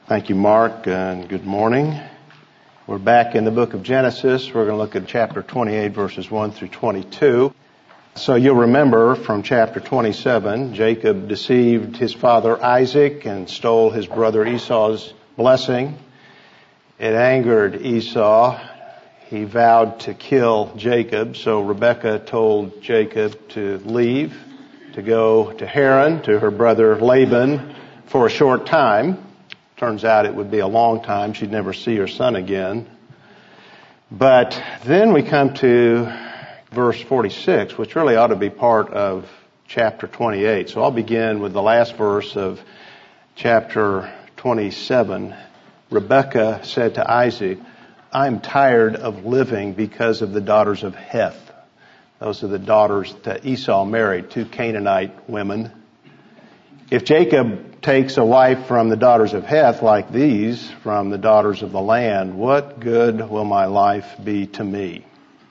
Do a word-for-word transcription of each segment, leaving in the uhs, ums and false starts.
Thank you, Mark, and good morning. We're back in the book of Genesis. We're going to look at chapter twenty-eight, verses one through twenty-two. So you'll remember from chapter twenty-seven, Jacob deceived his father Isaac and stole his brother Esau's blessing. It angered Esau. He vowed to kill Jacob, so Rebekah told Jacob to leave, to go to Haran, to her brother Laban, for a short time. Turns out it would be a long time. She'd never see her son again. But then we come to verse forty-six, which really ought to be part of chapter twenty-eight. So I'll begin with the last verse of chapter twenty-seven. Rebekah said to Isaac, "I'm tired of living because of the daughters of Heth." Those are the daughters that Esau married, two Canaanite women. If Jacob takes a wife from the daughters of Heth like these, from the daughters of the land, what good will my life be to me?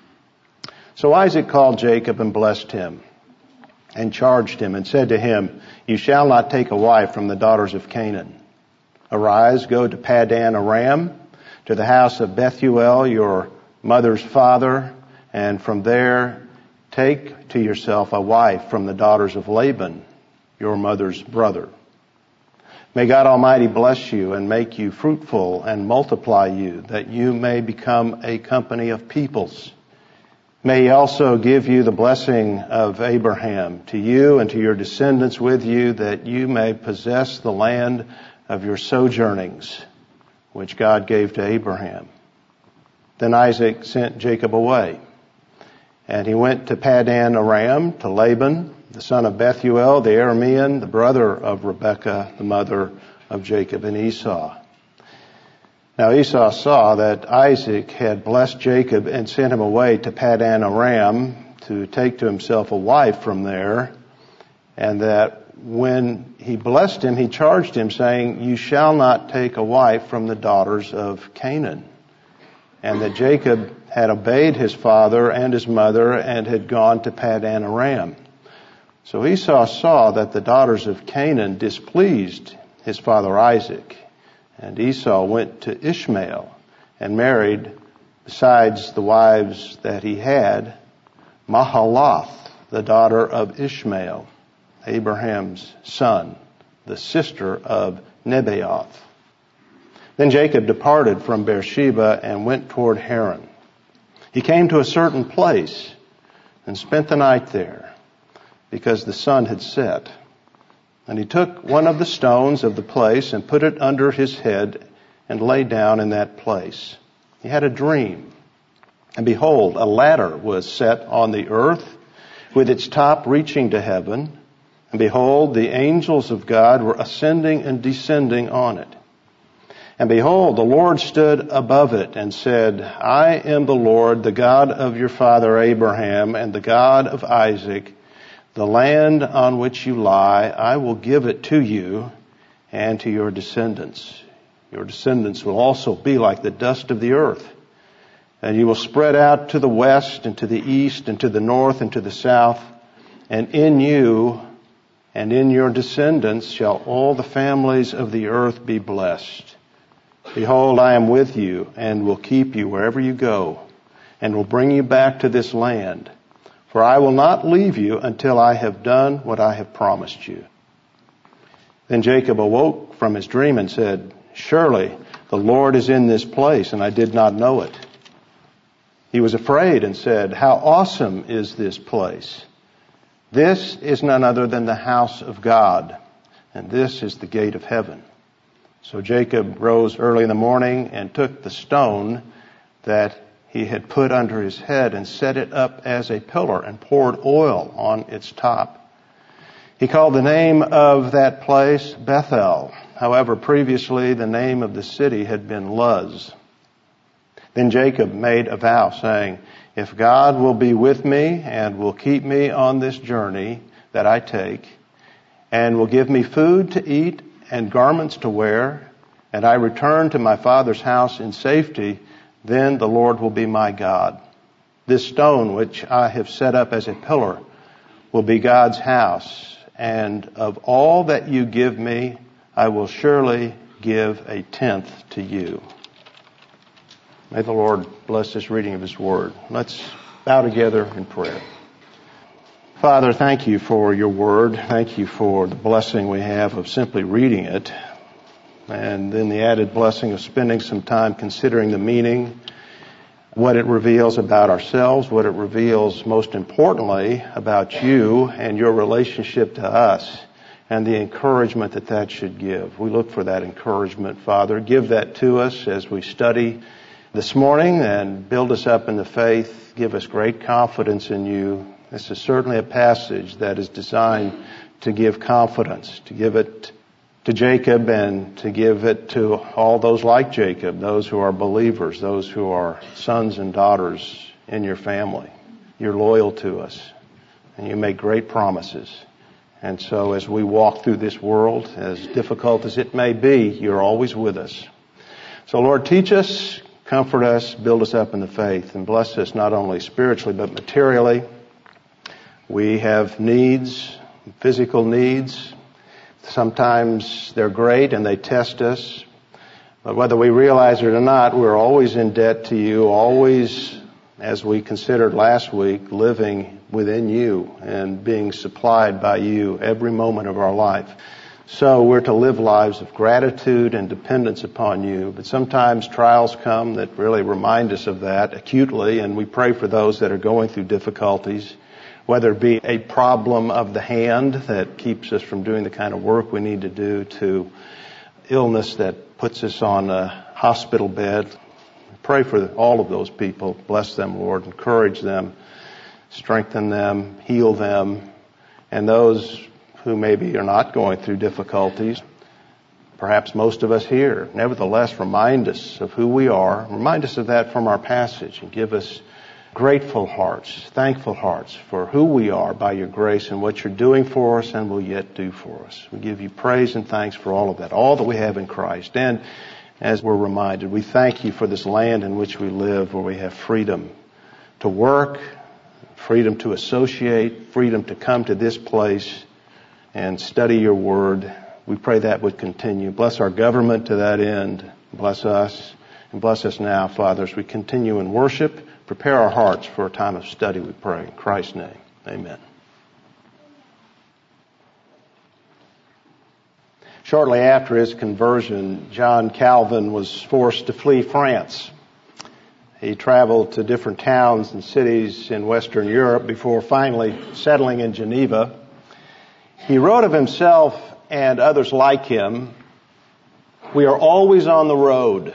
So Isaac called Jacob and blessed him and charged him and said to him, "You shall not take a wife from the daughters of Canaan. Arise, go to Padan Aram, to the house of Bethuel, your mother's father, and from there take to yourself a wife from the daughters of Laban, your mother's brother. May God Almighty bless you and make you fruitful and multiply you, that you may become a company of peoples. May He also give you the blessing of Abraham to you and to your descendants with you, that you may possess the land of your sojournings, which God gave to Abraham." Then Isaac sent Jacob away, and he went to Padan Aram to Laban, the son of Bethuel, the Aramean, the brother of Rebekah, the mother of Jacob and Esau. Now Esau saw that Isaac had blessed Jacob and sent him away to Padan Aram to take to himself a wife from there, and that when he blessed him, he charged him, saying, "You shall not take a wife from the daughters of Canaan." And that Jacob had obeyed his father and his mother and had gone to Padan Aram. So Esau saw that the daughters of Canaan displeased his father Isaac. And Esau went to Ishmael and married, besides the wives that he had, Mahalath, the daughter of Ishmael, Abraham's son, the sister of Nebaioth. Then Jacob departed from Beersheba and went toward Haran. He came to a certain place and spent the night there, because the sun had set. And he took one of the stones of the place and put it under his head and lay down in that place. He had a dream. And behold, a ladder was set on the earth with its top reaching to heaven. And behold, the angels of God were ascending and descending on it. And behold, the Lord stood above it and said, "I am the Lord, the God of your father Abraham and the God of Isaac. The land on which you lie, I will give it to you and to your descendants. Your descendants will also be like the dust of the earth. And you will spread out to the west and to the east and to the north and to the south. And in you and in your descendants shall all the families of the earth be blessed. Behold, I am with you and will keep you wherever you go and will bring you back to this land. For I will not leave you until I have done what I have promised you." Then Jacob awoke from his dream and said, "Surely the Lord is in this place, and I did not know it." He was afraid and said, "How awesome is this place! This is none other than the house of God, and this is the gate of heaven." So Jacob rose early in the morning and took the stone that he had put under his head and set it up as a pillar and poured oil on its top. He called the name of that place Bethel. However, previously the name of the city had been Luz. Then Jacob made a vow, saying, "If God will be with me and will keep me on this journey that I take, and will give me food to eat and garments to wear, and I return to my father's house in safety, then the Lord will be my God. This stone which I have set up as a pillar will be God's house, and of all that you give me, I will surely give a tenth to you. May the Lord bless this reading of His Word. Let's bow together in prayer. Father, thank you for your Word. Thank you for the blessing we have of simply reading it, and then the added blessing of spending some time considering the meaning, what it reveals about ourselves, what it reveals most importantly about you and your relationship to us, and the encouragement that that should give. We look for that encouragement, Father. Give that to us as we study this morning and build us up in the faith. Give us great confidence in you. This is certainly a passage that is designed to give confidence, to give it to Jacob and to give it to all those like Jacob, those who are believers, those who are sons and daughters in your family. You're loyal to us and you make great promises. And so as we walk through this world, as difficult as it may be, you're always with us. So Lord, teach us, comfort us, build us up in the faith, and bless us not only spiritually but materially. We have needs, physical needs. Sometimes they're great and they test us. But whether we realize it or not, we're always in debt to you, always, as we considered last week, living within you and being supplied by you every moment of our life. So we're to live lives of gratitude and dependence upon you. But sometimes trials come that really remind us of that acutely, and we pray for those that are going through difficulties, whether it be a problem of the hand that keeps us from doing the kind of work we need to do, to illness that puts us on a hospital bed. Pray for all of those people. Bless them, Lord. Encourage them. Strengthen them. Heal them. And those who maybe are not going through difficulties, perhaps most of us here, nevertheless, remind us of who we are. Remind us of that from our passage and give us grateful hearts, thankful hearts for who we are by your grace and what you're doing for us and will yet do for us. We give you praise and thanks for all of that, all that we have in Christ. And as we're reminded, we thank you for this land in which we live, where we have freedom to work, freedom to associate, freedom to come to this place and study your word. We pray that would continue. Bless our government to that end. Bless us. And bless us now, Father, as we continue in worship. Prepare our hearts for a time of study, we pray. In Christ's name, amen. Shortly after his conversion, John Calvin was forced to flee France. He traveled to different towns and cities in Western Europe before finally settling in Geneva. He wrote of himself and others like him, "We are always on the road."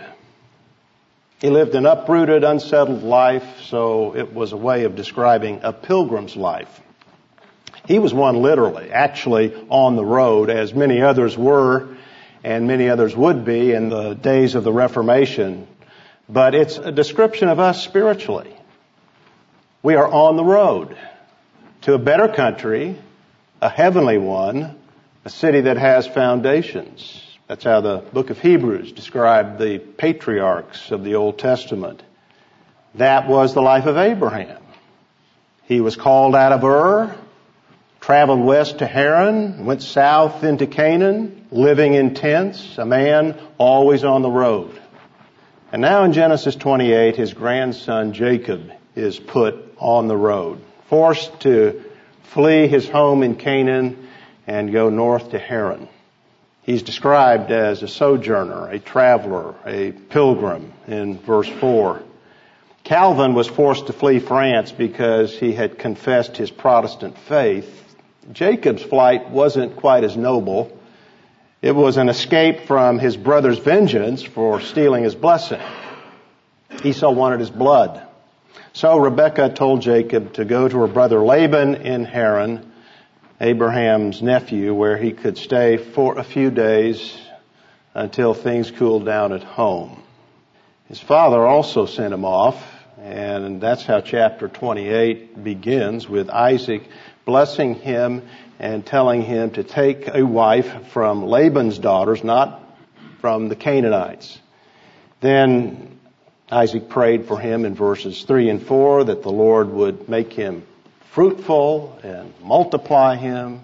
He lived an uprooted, unsettled life, so it was a way of describing a pilgrim's life. He was one literally, actually on the road, as many others were and many others would be in the days of the Reformation. But it's a description of us spiritually. We are on the road to a better country, a heavenly one, a city that has foundations. That's how the book of Hebrews described the patriarchs of the Old Testament. That was the life of Abraham. He was called out of Ur, traveled west to Haran, went south into Canaan, living in tents, a man always on the road. And now in Genesis twenty-eight, his grandson Jacob is put on the road, forced to flee his home in Canaan and go north to Haran. He's described as a sojourner, a traveler, a pilgrim in verse four. Calvin was forced to flee France because he had confessed his Protestant faith. Jacob's flight wasn't quite as noble. It was an escape from his brother's vengeance for stealing his blessing. Esau wanted his blood. So Rebekah told Jacob to go to her brother Laban in Haran, Abraham's nephew, where he could stay for a few days until things cooled down at home. His father also sent him off, and that's how chapter twenty-eight begins, with Isaac blessing him and telling him to take a wife from Laban's daughters, not from the Canaanites. Then Isaac prayed for him in verses three and four that the Lord would make him fruitful and multiply him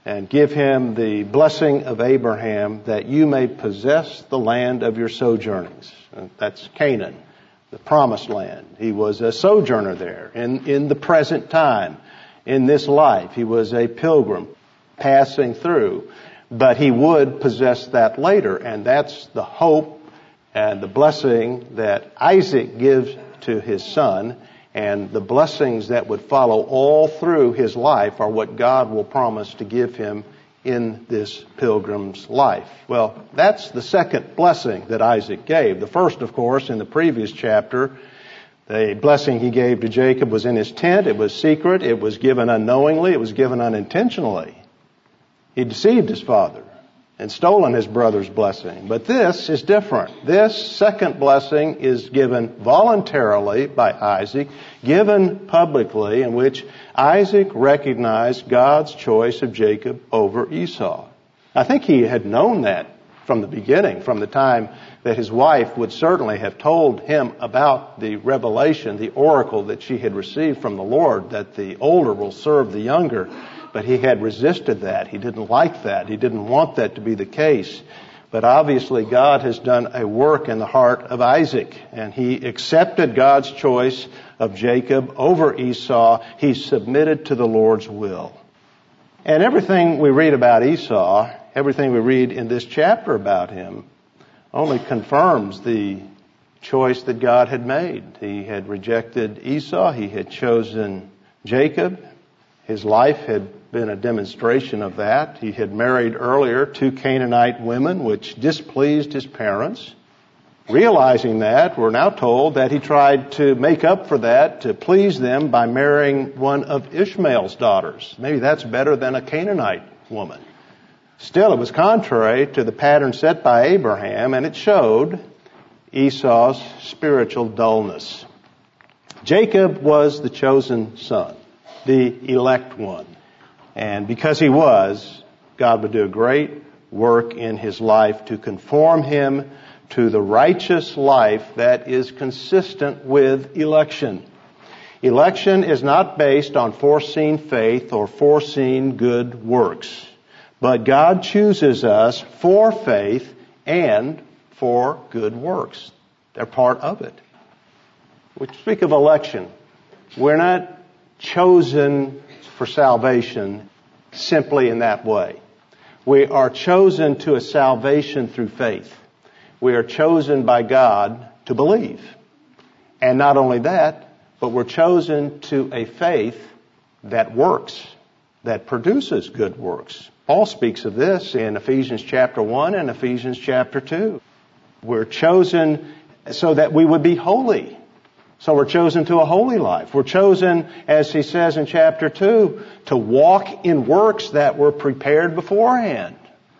and give him the blessing of Abraham, that you may possess the land of your sojournings. That's Canaan, the promised land. He was a sojourner there in, in the present time, in this life. He was a pilgrim passing through, but he would possess that later, and that's the hope and the blessing that Isaac gives to his son, and the blessings that would follow all through his life are what God will promise to give him in this pilgrim's life. Well, that's the second blessing that Isaac gave. The first, of course, in the previous chapter, the blessing he gave to Jacob was in his tent. It was secret. It was given unknowingly. It was given unintentionally. He deceived his father and stolen his brother's blessing. But this is different. This second blessing is given voluntarily by Isaac, given publicly, in which Isaac recognized God's choice of Jacob over Esau. I think he had known that from the beginning, from the time that his wife would certainly have told him about the revelation, the oracle that she had received from the Lord, that the older will serve the younger. But he had resisted that. He didn't like that. He didn't want that to be the case. But obviously God has done a work in the heart of Isaac, and he accepted God's choice of Jacob over Esau. He submitted to the Lord's will. And everything we read about Esau, everything we read in this chapter about him, only confirms the choice that God had made. He had rejected Esau. He had chosen Jacob. His life had been a demonstration of that. He had married earlier two Canaanite women, which displeased his parents. Realizing that, we're now told that he tried to make up for that, to please them by marrying one of Ishmael's daughters. Maybe that's better than a Canaanite woman. Still, it was contrary to the pattern set by Abraham, and it showed Esau's spiritual dullness. Jacob was the chosen son, the elect one. And because he was, God would do a great work in his life to conform him to the righteous life that is consistent with election. Election is not based on foreseen faith or foreseen good works, but God chooses us for faith and for good works. They're part of it. We speak of election. We're not chosen for salvation simply in that way. We are chosen to a salvation through faith. We are chosen by God to believe. And not only that, but we're chosen to a faith that works, that produces good works. Paul speaks of this in Ephesians chapter one and Ephesians chapter two. We're chosen so that we would be holy. So we're chosen to a holy life. We're chosen, as he says in chapter two, to walk in works that were prepared beforehand.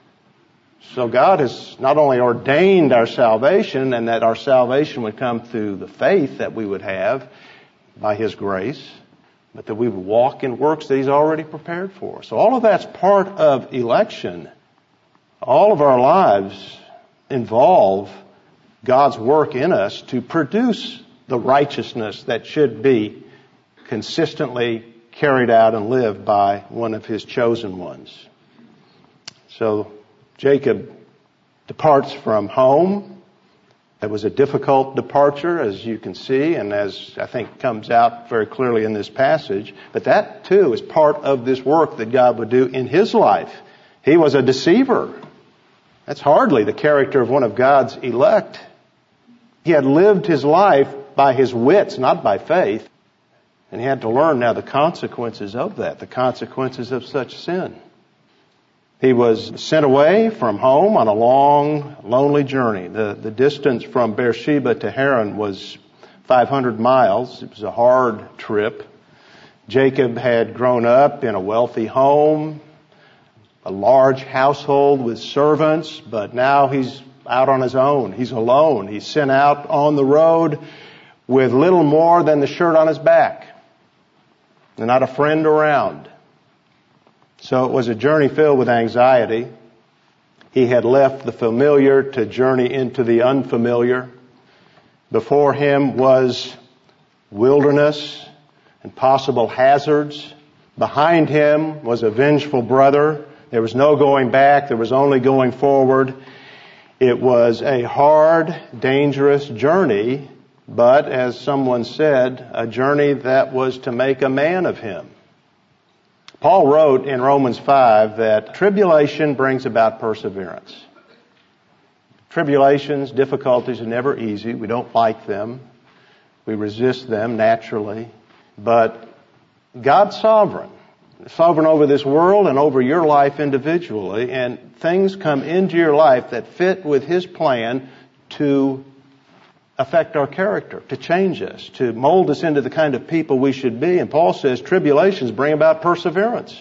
So God has not only ordained our salvation, and that our salvation would come through the faith that we would have by his grace, but that we would walk in works that he's already prepared for us. So all of that's part of election. All of our lives involve God's work in us to produce the righteousness that should be consistently carried out and lived by one of his chosen ones. So Jacob departs from home. It was a difficult departure, as you can see, and as I think comes out very clearly in this passage. But that, too, is part of this work that God would do in his life. He was a deceiver. That's hardly the character of one of God's elect. He had lived his life by his wits, not by faith. And he had to learn now the consequences of that, the consequences of such sin. He was sent away from home on a long, lonely journey. The, the distance from Beersheba to Haran was five hundred miles. It was a hard trip. Jacob had grown up in a wealthy home, a large household with servants, but now he's out on his own. He's alone. He's sent out on the road with little more than the shirt on his back, and not a friend around. So it was a journey filled with anxiety. He had left the familiar to journey into the unfamiliar. Before him was wilderness and possible hazards. Behind him was a vengeful brother There was no going back. There was only going forward. It was a hard, dangerous journey, but as someone said, a journey that was to make a man of him. Paul wrote in Romans five that tribulation brings about perseverance. Tribulations, difficulties are never easy. We don't like them. We resist them naturally. But God's sovereign. Sovereign over this world and over your life individually. And things come into your life that fit with His plan to affect our character, to change us, to mold us into the kind of people we should be. And Paul says tribulations bring about perseverance.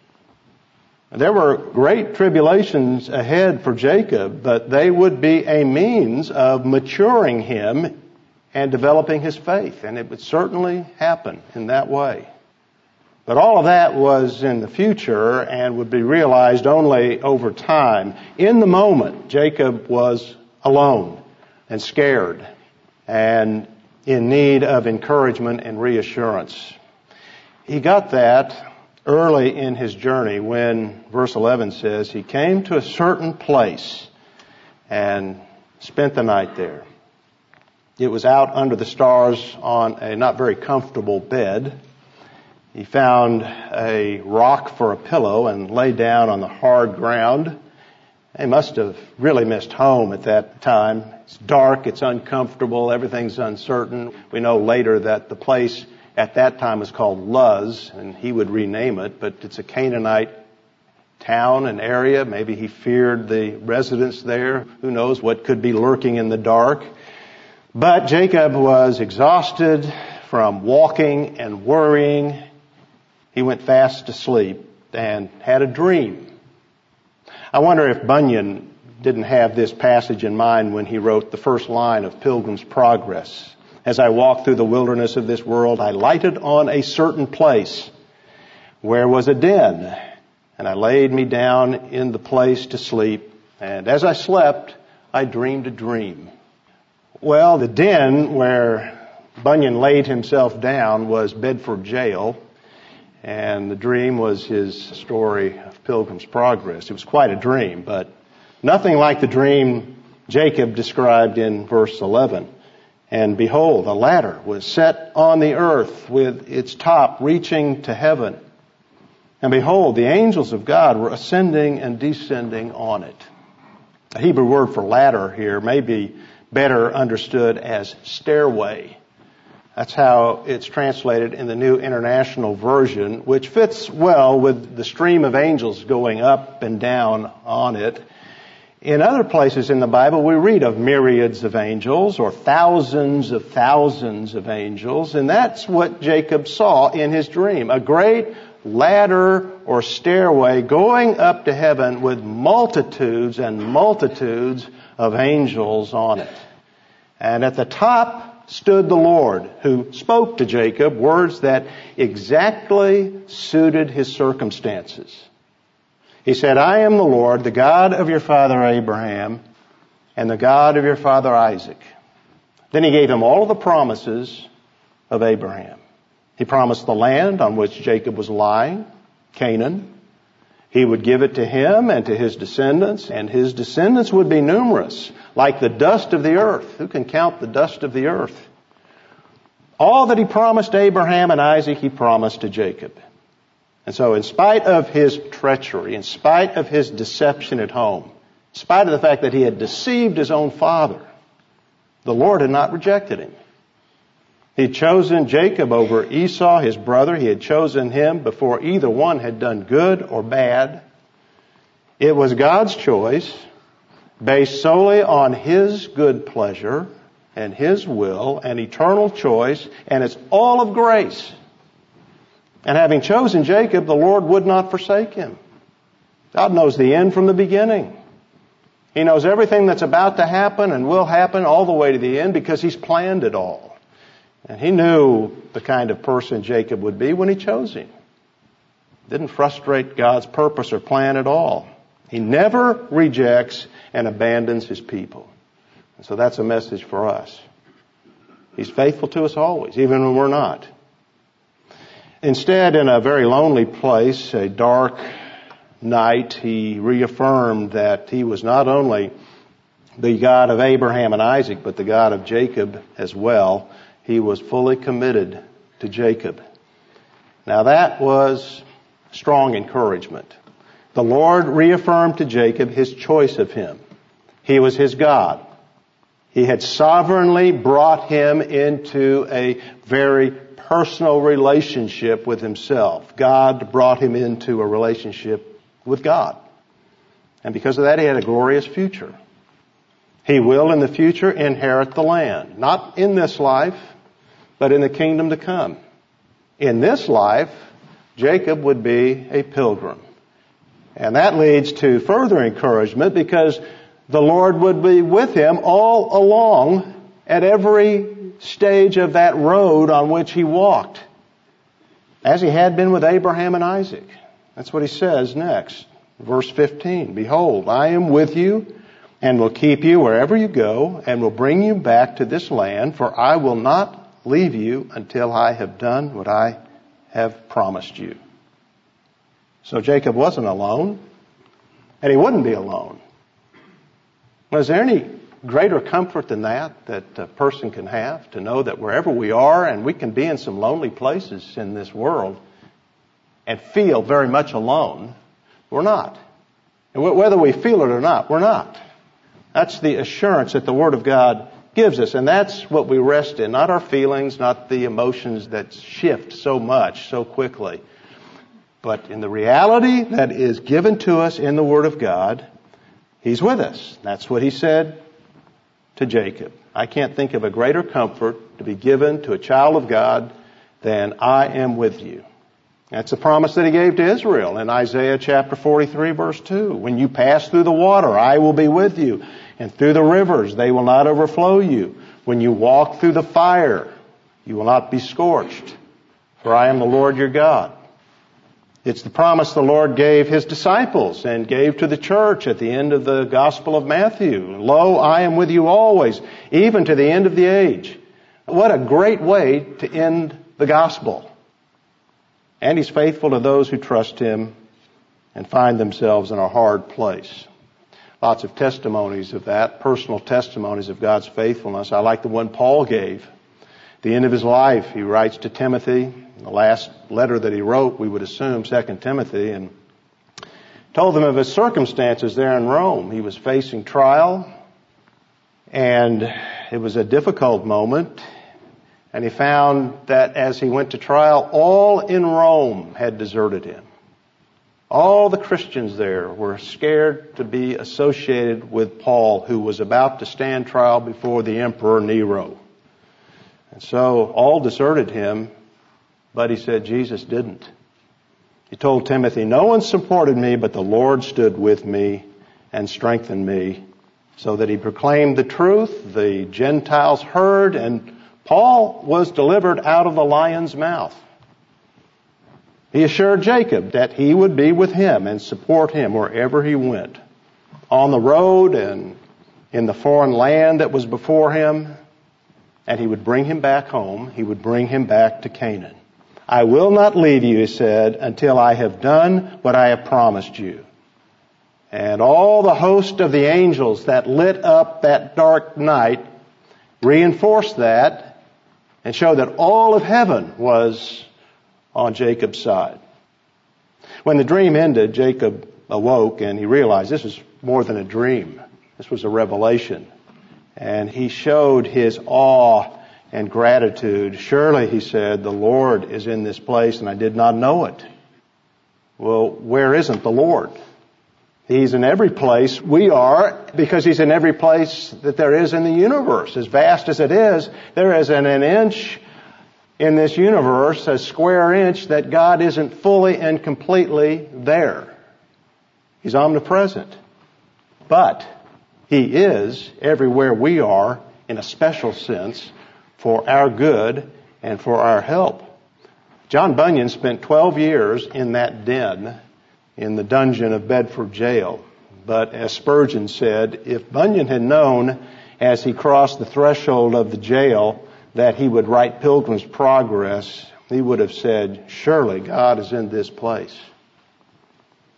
There were great tribulations ahead for Jacob, but they would be a means of maturing him and developing his faith. And it would certainly happen in that way. But all of that was in the future and would be realized only over time. In the moment, Jacob was alone and scared and in need of encouragement and reassurance. He got that early in his journey when, verse eleven says, he came to a certain place and spent the night there. It was out under the stars on a not very comfortable bed. He found a rock for a pillow and lay down on the hard ground. He must have really missed home at that time. It's dark, it's uncomfortable, everything's uncertain. We know later that the place at that time was called Luz, and he would rename it, but it's a Canaanite town and area. Maybe he feared the residents there. Who knows what could be lurking in the dark. But Jacob was exhausted from walking and worrying. He went fast to sleep and had a dream. I wonder if Bunyan didn't have this passage in mind when he wrote the first line of Pilgrim's Progress. As I walked through the wilderness of this world, I lighted on a certain place where was a den, and I laid me down in the place to sleep. And as I slept, I dreamed a dream. Well, the den where Bunyan laid himself down was Bedford Jail. And the dream was his story of Pilgrim's Progress. It was quite a dream, but nothing like the dream Jacob described in verse eleven. And behold, a ladder was set on the earth with its top reaching to heaven. And behold, the angels of God were ascending and descending on it. The Hebrew word for ladder here may be better understood as stairway. That's how it's translated in the New International Version, which fits well with the stream of angels going up and down on it. In other places in the Bible, we read of myriads of angels or thousands of thousands of angels, and that's what Jacob saw in his dream. A great ladder or stairway going up to heaven with multitudes and multitudes of angels on it. And at the top stood the Lord, who spoke to Jacob words that exactly suited his circumstances. He said, I am the Lord, the God of your father Abraham, and the God of your father Isaac. Then he gave him all of the promises of Abraham. He promised the land on which Jacob was lying, Canaan. He would give it to him and to his descendants, and his descendants would be numerous, like the dust of the earth. Who can count the dust of the earth? All that he promised Abraham and Isaac, he promised to Jacob. And so in spite of his treachery, in spite of his deception at home, in spite of the fact that he had deceived his own father, the Lord had not rejected him. He had chosen Jacob over Esau, his brother. He had chosen him before either one had done good or bad. It was God's choice, based solely on His good pleasure and His will and eternal choice, and it's all of grace. And having chosen Jacob, the Lord would not forsake him. God knows the end from the beginning. He knows everything that's about to happen and will happen all the way to the end because He's planned it all. And He knew the kind of person Jacob would be when He chose him. Didn't frustrate God's purpose or plan at all. He never rejects and abandons His people. And so that's a message for us. He's faithful to us always, even when we're not. Instead, in a very lonely place, a dark, night, he reaffirmed that he was not only the God of Abraham and Isaac, but the God of Jacob as well. He was fully committed to Jacob. Now that was strong encouragement. The Lord reaffirmed to Jacob his choice of him. He was his God. He had sovereignly brought him into a very personal relationship with himself. God brought him into a relationship with God. And because of that, he had a glorious future. He will in the future inherit the land. Not in this life, but in the kingdom to come. In this life, Jacob would be a pilgrim. And that leads to further encouragement because the Lord would be with him all along at every stage of that road on which he walked, as he had been with Abraham and Isaac. That's what he says next. Verse fifteen, "Behold, I am with you and will keep you wherever you go and will bring you back to this land, for I will not leave you until I have done what I have promised you." So Jacob wasn't alone, and he wouldn't be alone. Was there any greater comfort than that that a person can have, to know that wherever we are, and we can be in some lonely places in this world and feel very much alone, we're not. And whether we feel it or not, we're not. That's the assurance that the Word of God gives us, and that's what we rest in, not our feelings, not the emotions that shift so much, so quickly, but in the reality that is given to us in the Word of God. He's with us. That's what he said to Jacob. I can't think of a greater comfort to be given to a child of God than "I am with you." That's a promise that he gave to Israel in Isaiah chapter forty-three verse two. "When you pass through the water, I will be with you. And through the rivers, they will not overflow you. When you walk through the fire, you will not be scorched. For I am the Lord your God." It's the promise the Lord gave his disciples and gave to the church at the end of the Gospel of Matthew. "Lo, I am with you always, even to the end of the age." What a great way to end the gospel. And he's faithful to those who trust him and find themselves in a hard place. Lots of testimonies of that, personal testimonies of God's faithfulness. I like the one Paul gave. At the end of his life, he writes to Timothy, the last letter that he wrote, we would assume, Second Timothy, and told them of his circumstances there in Rome. He was facing trial, and it was a difficult moment, and he found that as he went to trial, all in Rome had deserted him. All the Christians there were scared to be associated with Paul, who was about to stand trial before the Emperor Nero. And so all deserted him, but he said Jesus didn't. He told Timothy, "No one supported me, but the Lord stood with me and strengthened me," so that he proclaimed the truth. The Gentiles heard, and Paul was delivered out of the lion's mouth. He assured Jacob that he would be with him and support him wherever he went, on the road and in the foreign land that was before him, and he would bring him back home. He would bring him back to Canaan. "I will not leave you," he said, "until I have done what I have promised you." And all the host of the angels that lit up that dark night reinforced that and showed that all of heaven was on Jacob's side. When the dream ended, Jacob awoke and he realized this was more than a dream. This was a revelation. And he showed his awe and gratitude. "Surely," he said, "the Lord is in this place, and I did not know it." Well, where isn't the Lord? He's in every place we are, because he's in every place that there is in the universe. As vast as it is, there isn't an inch in this universe, a square inch, that God isn't fully and completely there. He's omnipresent. But he is everywhere we are in a special sense for our good and for our help. John Bunyan spent twelve years in that den in the dungeon of Bedford Jail. But as Spurgeon said, if Bunyan had known as he crossed the threshold of the jail that he would write Pilgrim's Progress, he would have said, "Surely God is in this place."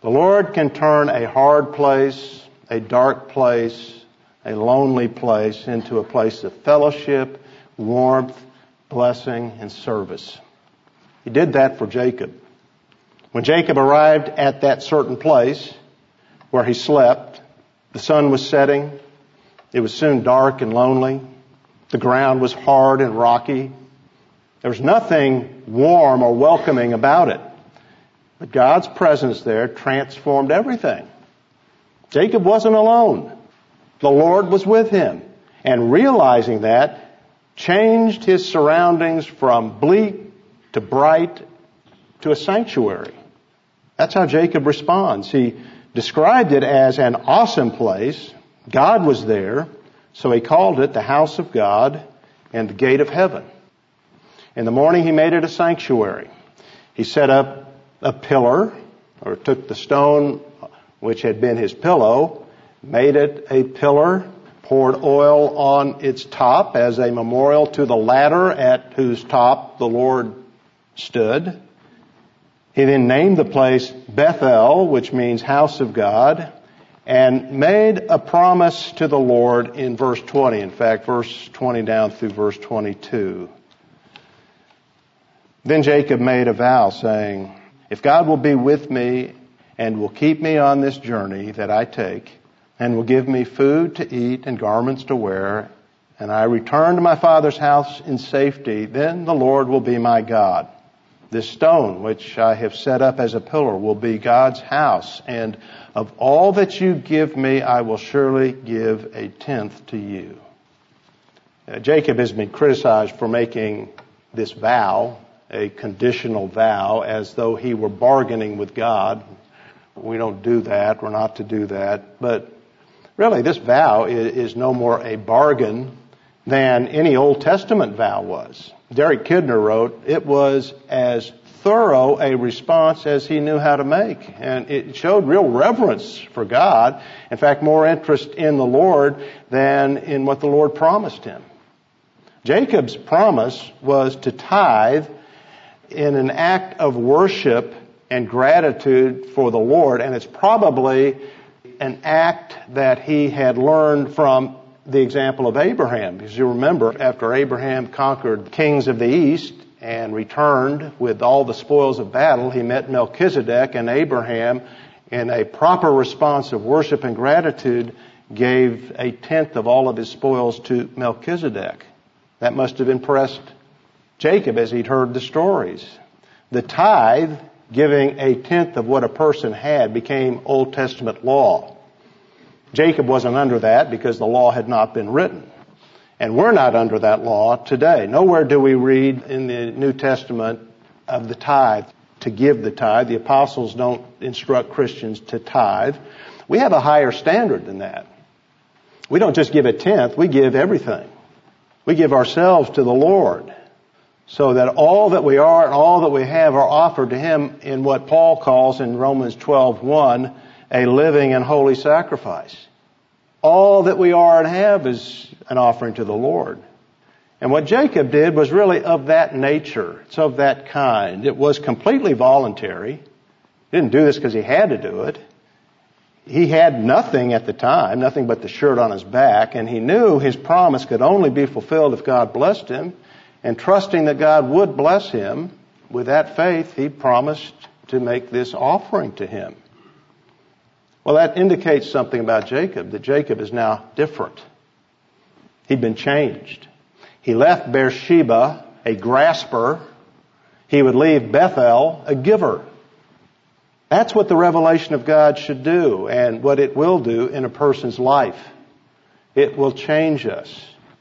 The Lord can turn a hard place, a dark place, a lonely place into a place of fellowship, warmth, blessing, and service. He did that for Jacob. When Jacob arrived at that certain place where he slept, the sun was setting. It was soon dark and lonely. The ground was hard and rocky. There was nothing warm or welcoming about it. But God's presence there transformed everything. Jacob wasn't alone. The Lord was with him. And realizing that, changed his surroundings from bleak to bright to a sanctuary. That's how Jacob responds. He described it as an awesome place. God was there, so he called it the house of God and the gate of heaven. In the morning he made it a sanctuary. He set up a pillar, or took the stone which had been his pillow, made it a pillar, poured oil on its top as a memorial to the ladder at whose top the Lord stood. He then named the place Bethel, which means house of God, and made a promise to the Lord in verse twenty. In fact, verse twenty down through verse twenty-two. Then Jacob made a vow saying, if God will be with me and will keep me on this journey that I take, and will give me food to eat and garments to wear, and I return to my father's house in safety, then the Lord will be my God. This stone which I have set up as a pillar will be God's house, and of all that you give me, I will surely give a tenth to you. Uh, Jacob has been criticized for making this vow, a conditional vow, as though he were bargaining with God. We don't do that. We're not to do that. But really, this vow is, is no more a bargain than any Old Testament vow was. Derek Kidner wrote, it was as thorough a response as he knew how to make. And it showed real reverence for God. In fact, more interest in the Lord than in what the Lord promised him. Jacob's promise was to tithe in an act of worship and gratitude for the Lord. And it's probably an act that he had learned from the example of Abraham. Because you remember, after Abraham conquered kings of the east and returned with all the spoils of battle, he met Melchizedek, and Abraham, in a proper response of worship and gratitude, gave a tenth of all of his spoils to Melchizedek. That must have impressed Jacob as he'd heard the stories. The tithe, giving a tenth of what a person had, became Old Testament law. Jacob wasn't under that because the law had not been written. And we're not under that law today. Nowhere do we read in the New Testament of the tithe, to give the tithe. The apostles don't instruct Christians to tithe. We have a higher standard than that. We don't just give a tenth, we give everything. We give ourselves to the Lord, so that all that we are and all that we have are offered to Him in what Paul calls in Romans twelve one, a living and holy sacrifice. All that we are and have is an offering to the Lord. And what Jacob did was really of that nature. It's of that kind. It was completely voluntary. He didn't do this because he had to do it. He had nothing at the time, nothing but the shirt on his back, and he knew his promise could only be fulfilled if God blessed him. And trusting that God would bless him, with that faith, he promised to make this offering to him. Well, that indicates something about Jacob, that Jacob is now different. He'd been changed. He left Beersheba, a grasper. He would leave Bethel, a giver. That's what the revelation of God should do, and what it will do in a person's life. It will change us.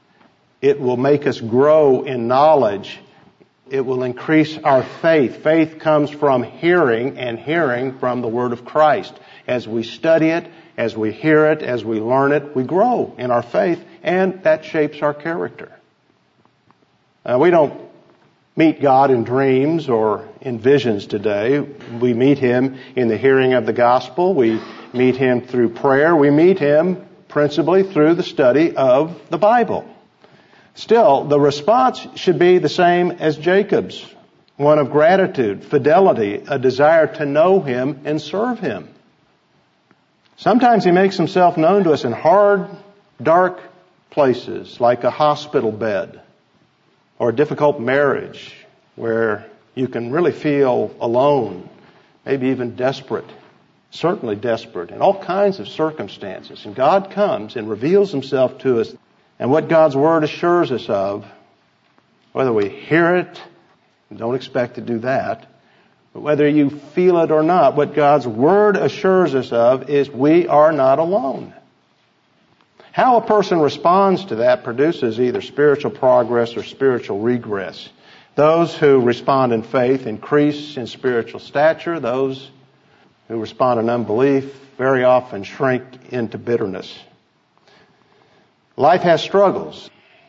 It will make us grow in knowledge. It will increase our faith. Faith comes from hearing, and hearing from the Word of Christ. As we study it, as we hear it, as we learn it, we grow in our faith, and that shapes our character. Uh, we don't meet God in dreams or in visions today. We meet Him in the hearing of the gospel. We meet Him through prayer. We meet Him principally through the study of the Bible. Still, the response should be the same as Jacob's. One of gratitude, fidelity, a desire to know Him and serve Him. Sometimes He makes Himself known to us in hard, dark places, like a hospital bed or a difficult marriage where you can really feel alone, maybe even desperate, certainly desperate, in all kinds of circumstances. And God comes and reveals Himself to us. And what God's Word assures us of, whether we hear it, don't expect to do that, but whether you feel it or not, what God's Word assures us of is we are not alone. How a person responds to that produces either spiritual progress or spiritual regress. Those who respond in faith increase in spiritual stature. Those who respond in unbelief very often shrink into bitterness. Life has struggles,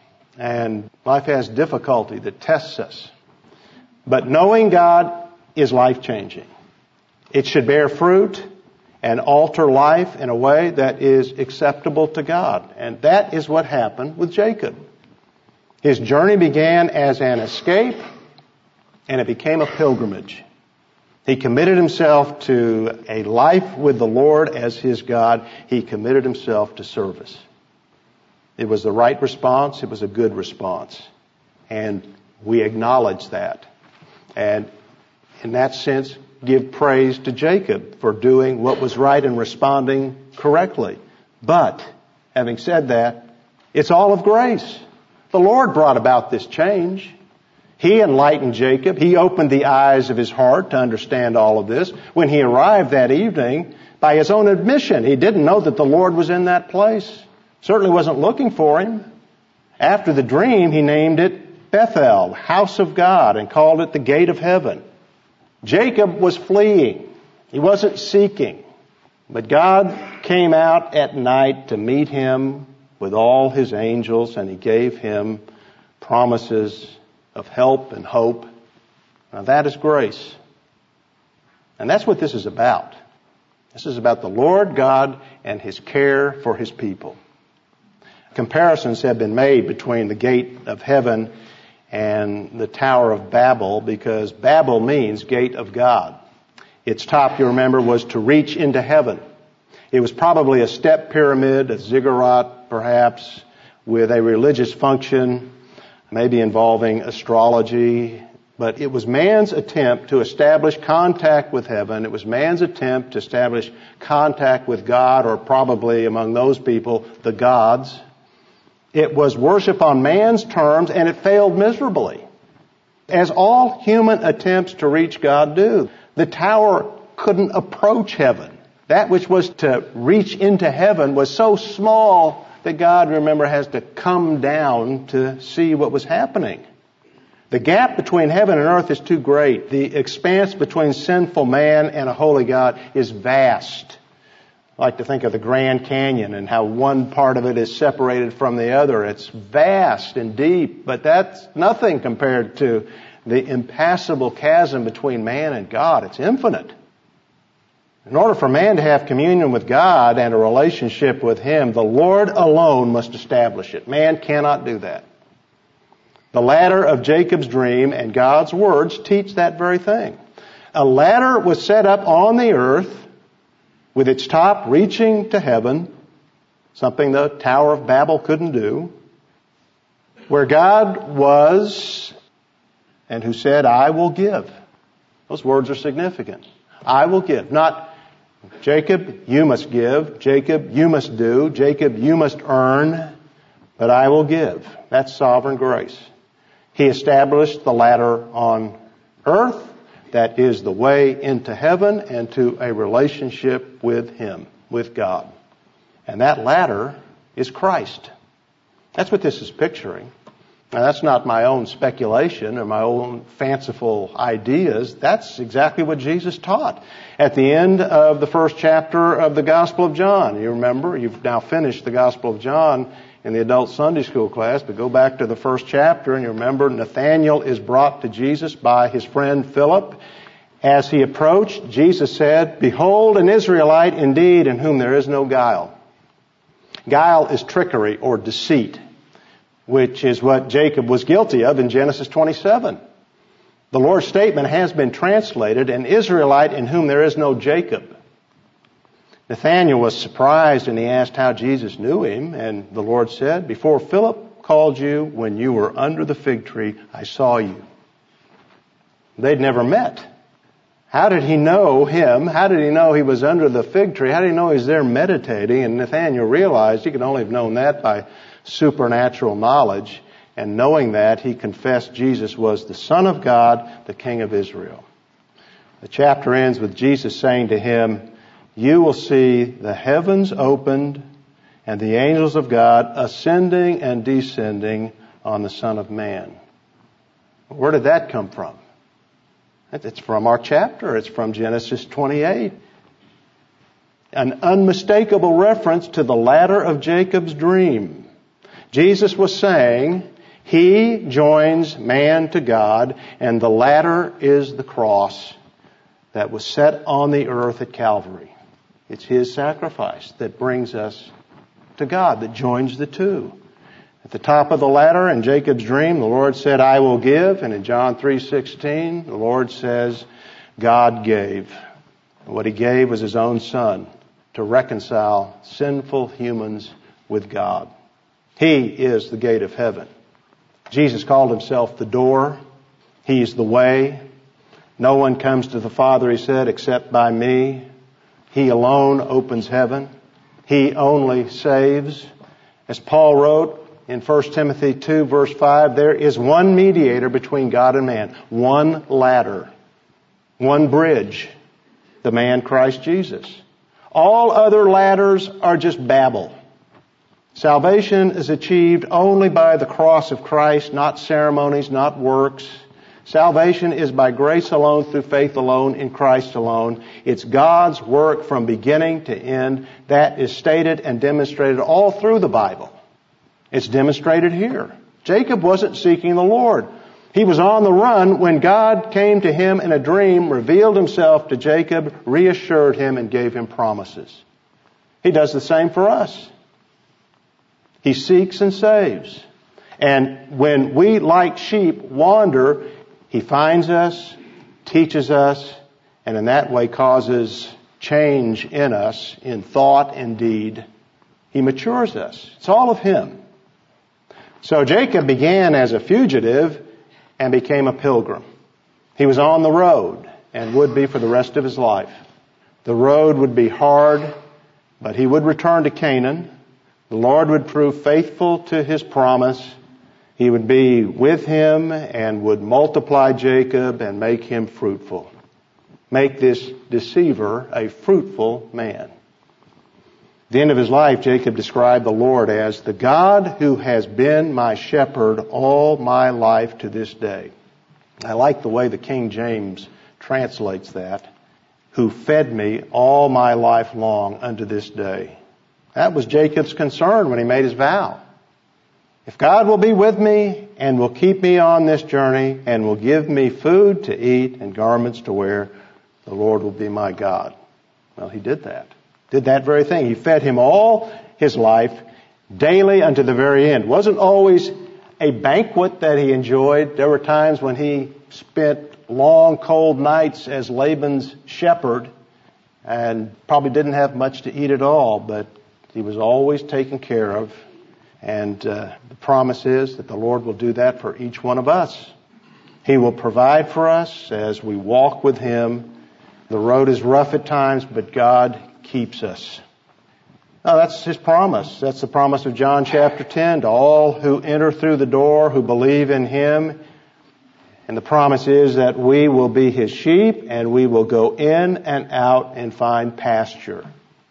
and life has difficulty that tests us. But knowing God is life-changing. It should bear fruit and alter life in a way that is acceptable to God. And that is what happened with Jacob. His journey began as an escape, and it became a pilgrimage. He committed himself to a life with the Lord as his God. He committed himself to service. It was the right response. It was a good response. And we acknowledge that. And in that sense, give praise to Jacob for doing what was right and responding correctly. But, having said that, it's all of grace. The Lord brought about this change. He enlightened Jacob. He opened the eyes of his heart to understand all of this. When he arrived that evening, by his own admission, he didn't know that the Lord was in that place. Certainly wasn't looking for him. After the dream, he named it Bethel, house of God, and called it the gate of heaven. Jacob was fleeing. He wasn't seeking. But God came out at night to meet him with all his angels, and He gave him promises of help and hope. Now that is grace. And that's what this is about. This is about the Lord God and His care for His people. Comparisons have been made between the gate of heaven and the Tower of Babel, because Babel means gate of God. Its top, you remember, was to reach into heaven. It was probably a step pyramid, a ziggurat perhaps, with a religious function, maybe involving astrology. But it was man's attempt to establish contact with heaven. It was man's attempt to establish contact with God, or probably among those people, the gods. It was worship on man's terms, and it failed miserably, as all human attempts to reach God do. The tower couldn't approach heaven. That which was to reach into heaven was so small that God, remember, has to come down to see what was happening. The gap between heaven and earth is too great. The expanse between sinful man and a holy God is vast. I like to think of the Grand Canyon and how one part of it is separated from the other. It's vast and deep, but that's nothing compared to the impassable chasm between man and God. It's infinite. In order for man to have communion with God and a relationship with Him, the Lord alone must establish it. Man cannot do that. The ladder of Jacob's dream and God's words teach that very thing. A ladder was set up on the earth with its top reaching to heaven, something the Tower of Babel couldn't do, where God was and who said, I will give. Those words are significant. I will give. Not, Jacob, you must give. Jacob, you must do. Jacob, you must earn. But I will give. That's sovereign grace. He established the ladder on earth. That is the way into heaven and to a relationship with Him, with God. And that ladder is Christ. That's what this is picturing. Now, that's not my own speculation or my own fanciful ideas. That's exactly what Jesus taught at the end of the first chapter of the Gospel of John. You remember, you've now finished the Gospel of John in the adult Sunday school class, but go back to the first chapter and you remember Nathanael is brought to Jesus by his friend Philip. As he approached, Jesus said, Behold an Israelite indeed in whom there is no guile. Guile is trickery or deceit, which is what Jacob was guilty of in Genesis twenty-seven. The Lord's statement has been translated, an Israelite in whom there is no Jacob. Nathanael was surprised, and he asked how Jesus knew him. And the Lord said, before Philip called you, when you were under the fig tree, I saw you. They'd never met. How did he know him? How did he know he was under the fig tree? How did he know he was there meditating? And Nathanael realized he could only have known that by supernatural knowledge. And knowing that, he confessed Jesus was the Son of God, the King of Israel. The chapter ends with Jesus saying to him, you will see the heavens opened and the angels of God ascending and descending on the Son of Man. Where did that come from? It's from our chapter. It's from Genesis twenty-eight. An unmistakable reference to the ladder of Jacob's dream. Jesus was saying, he joins man to God, and the ladder is the cross that was set on the earth at Calvary. It's his sacrifice that brings us to God, that joins the two. At the top of the ladder in Jacob's dream, the Lord said, I will give. And in John three sixteen, the Lord says, God gave. And what he gave was his own Son to reconcile sinful humans with God. He is the gate of heaven. Jesus called himself the door. He's the way. No one comes to the Father, he said, except by me. He alone opens heaven. He only saves. As Paul wrote in First Timothy two verse five, there is one mediator between God and man. One ladder. One bridge. The man Christ Jesus. All other ladders are just babble. Salvation is achieved only by the cross of Christ, not ceremonies, not works. Salvation is by grace alone, through faith alone, in Christ alone. It's God's work from beginning to end. That is stated and demonstrated all through the Bible. It's demonstrated here. Jacob wasn't seeking the Lord. He was on the run when God came to him in a dream, revealed himself to Jacob, reassured him, and gave him promises. He does the same for us. He seeks and saves. And when we, like sheep, wander, he finds us, teaches us, and in that way causes change in us, in thought and deed. He matures us. It's all of him. So Jacob began as a fugitive and became a pilgrim. He was on the road and would be for the rest of his life. The road would be hard, but he would return to Canaan. The Lord would prove faithful to his promise. He would be with him and would multiply Jacob and make him fruitful. Make this deceiver a fruitful man. At the end of his life, Jacob described the Lord as the God who has been my shepherd all my life to this day. I like the way the King James translates that. Who fed me all my life long unto this day. That was Jacob's concern when he made his vow. If God will be with me and will keep me on this journey and will give me food to eat and garments to wear, the Lord will be my God. Well, he did that. Did that very thing. He fed him all his life, daily unto the very end. It wasn't always a banquet that he enjoyed. There were times when he spent long, cold nights as Laban's shepherd and probably didn't have much to eat at all, but he was always taken care of. And uh, the promise is that the Lord will do that for each one of us. He will provide for us as we walk with him. The road is rough at times, but God keeps us. Now, that's his promise. That's the promise of John chapter ten to all who enter through the door, who believe in him. And the promise is that we will be his sheep and we will go in and out and find pasture.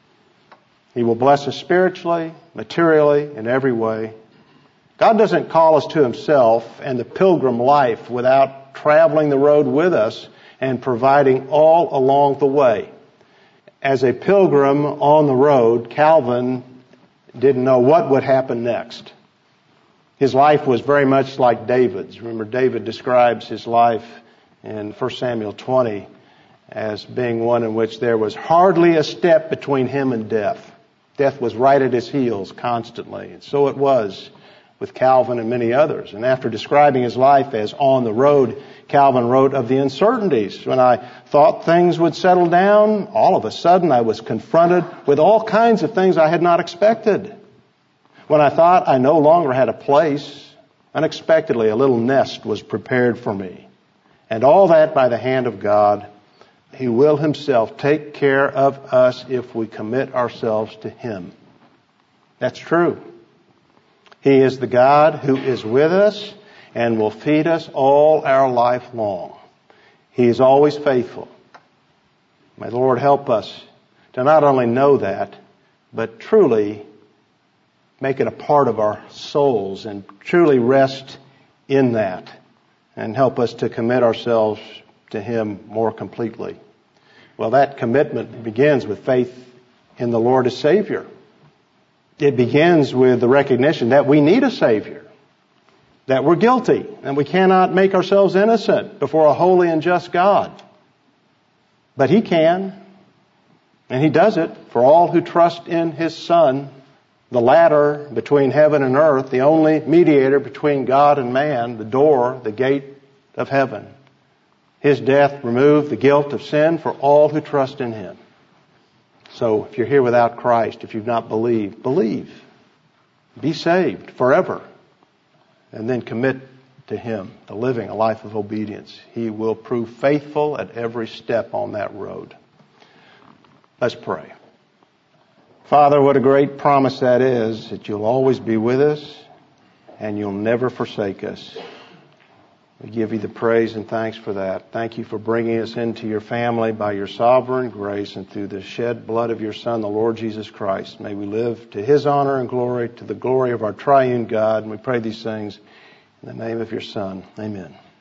He will bless us spiritually, materially, in every way. God doesn't call us to himself and the pilgrim life without traveling the road with us and providing all along the way. As a pilgrim on the road, Calvin didn't know what would happen next. His life was very much like David's. Remember, David describes his life in First Samuel twenty as being one in which there was hardly a step between him and death. Death was right at his heels constantly. And so it was with Calvin and many others. And after describing his life as on the road, Calvin wrote of the uncertainties. When I thought things would settle down, all of a sudden I was confronted with all kinds of things I had not expected. When I thought I no longer had a place, unexpectedly a little nest was prepared for me. And all that by the hand of God. He will Himself take care of us if we commit ourselves to Him. That's true. He is the God who is with us and will feed us all our life long. He is always faithful. May the Lord help us to not only know that, but truly make it a part of our souls and truly rest in that and help us to commit ourselves to Him more completely. Well, that commitment begins with faith in the Lord as Savior. It begins with the recognition that we need a Savior, that we're guilty, and we cannot make ourselves innocent before a holy and just God. But He can, and He does it for all who trust in His Son, the ladder between heaven and earth, the only mediator between God and man, the door, the gate of heaven. His death removed the guilt of sin for all who trust in Him. So if you're here without Christ, if you've not believed, believe. Be saved forever. And then commit to Him, to living a life of obedience. He will prove faithful at every step on that road. Let's pray. Father, what a great promise that is, that You'll always be with us and You'll never forsake us. We give You the praise and thanks for that. Thank You for bringing us into Your family by Your sovereign grace and through the shed blood of Your Son, the Lord Jesus Christ. May we live to His honor and glory, to the glory of our triune God. And we pray these things in the name of Your Son. Amen.